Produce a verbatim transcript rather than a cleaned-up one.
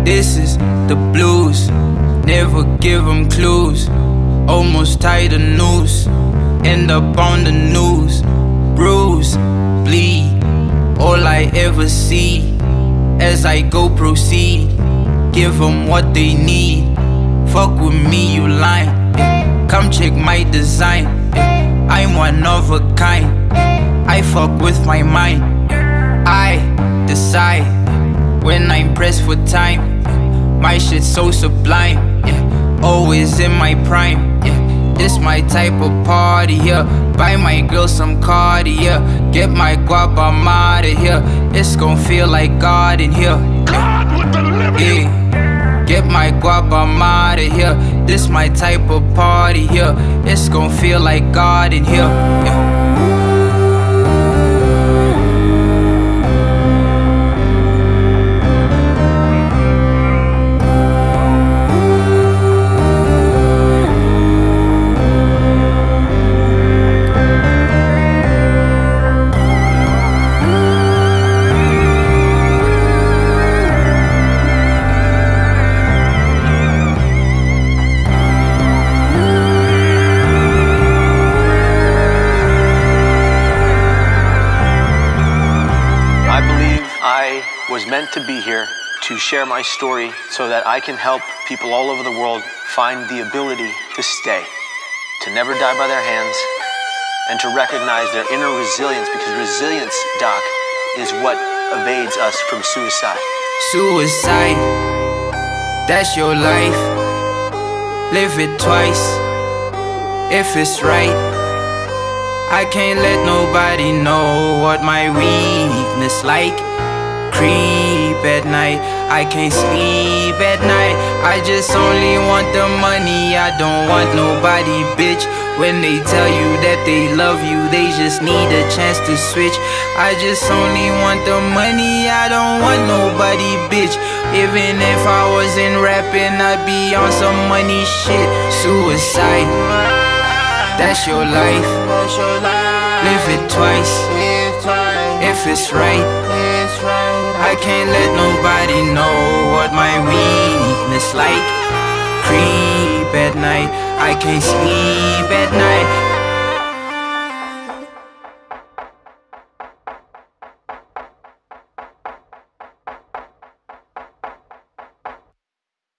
This is the blues, never give them clues. Almost tied a noose, end up on the news. Bruise, bleed, all I ever see. As I go proceed, give them what they need. Fuck with me, you lying, yeah. Come check my design, yeah. I'm one of a kind, yeah. I fuck with my mind, I decide when I'm pressed for time. My shit so sublime, yeah. Always in my prime, yeah. This my type of party, yeah. Buy my girl some Cartier, get my guap, I'm outta here. It's gon' feel like God in here, yeah. Yeah. Get my guap, I'm outta here. This my type of party, yeah. It's gon' feel like God in here, yeah. I was meant to be here to share my story so that I can help people all over the world find the ability to stay, to never die by their hands, and to recognize their inner resilience, because resilience, Doc, is what evades us from suicide. Suicide, that's your life. Live it twice, if it's right. I can't let nobody know what my weakness like. Creep at night, I can't sleep at night. I just only want the money, I don't want nobody, bitch. When they tell you that they love you, they just need a chance to switch. I just only want the money, I don't want nobody, bitch. Even if I wasn't rapping, I'd be on some money shit. Suicide, that's your life. Live it twice, if it's right. I can't let nobody know what my weakness like. Creep at night, I can't sleep at night.